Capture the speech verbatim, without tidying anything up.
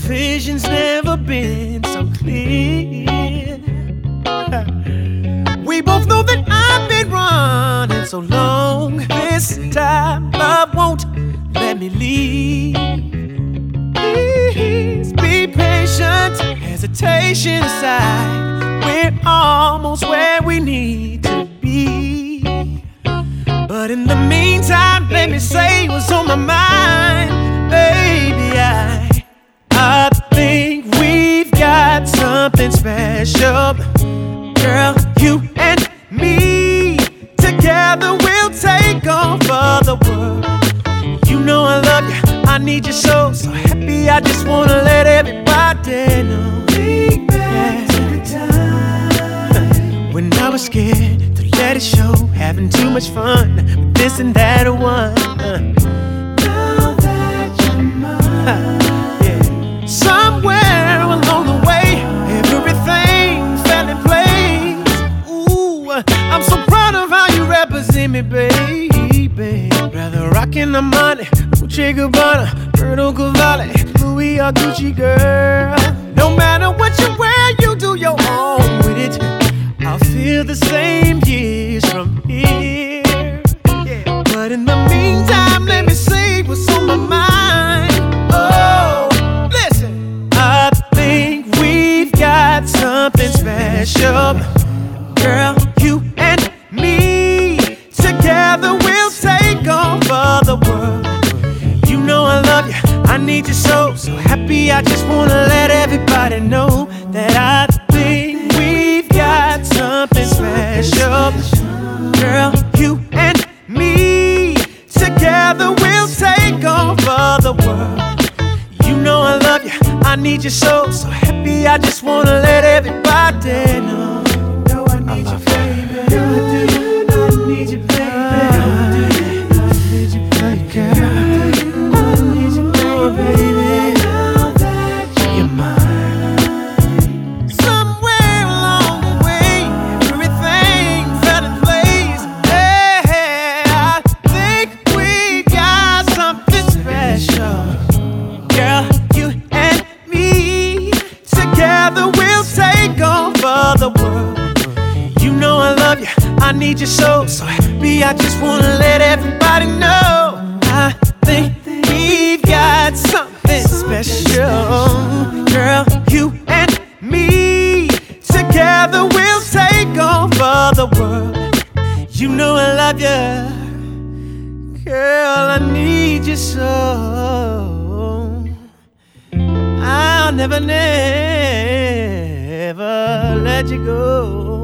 vision's never been so clear. We both know that I've been running so long. This time love won't let me leave. Please be patient, hesitation aside. We're almost where we need to be. But in the meantime, let me say what's on my mind. Baby, I, I think we've got something special. Girl, you and me, together we'll take over the world. You know I love you, I need you so, so happy I just wanna let everybody know. Think back to the time when I was scared to let it show, having too much fun with this and that or one. Now that you're mine, yeah. Somewhere along the way, everything fell in place. Ooh, I'm so proud of how you represent me, baby. Rather rockin' the money, Dolce and Gabbana, Roberto Cavalli, Louis or Gucci, girl. No matter what you wear, you do your own with it. I'll feel the same years from here. Yeah. But in the meantime, let me say what's on my mind. Oh, listen, I think we've got something special. Girl, you and me, together we'll take over the world. You know I love you, I need you so, so happy I just wanna let everybody know that I think we've got something special. Girl, you and me, together we'll take over the world. You know I love you, I need you so, so happy I just wanna let everybody know. You know I need you, baby. I need you, baby. I need you, baby. Girl, I need you, baby. Now that you're mine. Somewhere along the way, everything fell in place. Hey, I think we got something special. Girl, you and me, together we'll take over the world. You know I love you, I need you so, so happy I just wanna let everybody know. I think we've got something special. Girl, you and me, together we'll take over the world. You know I love you, girl, I need you so. I'll never, never let you go.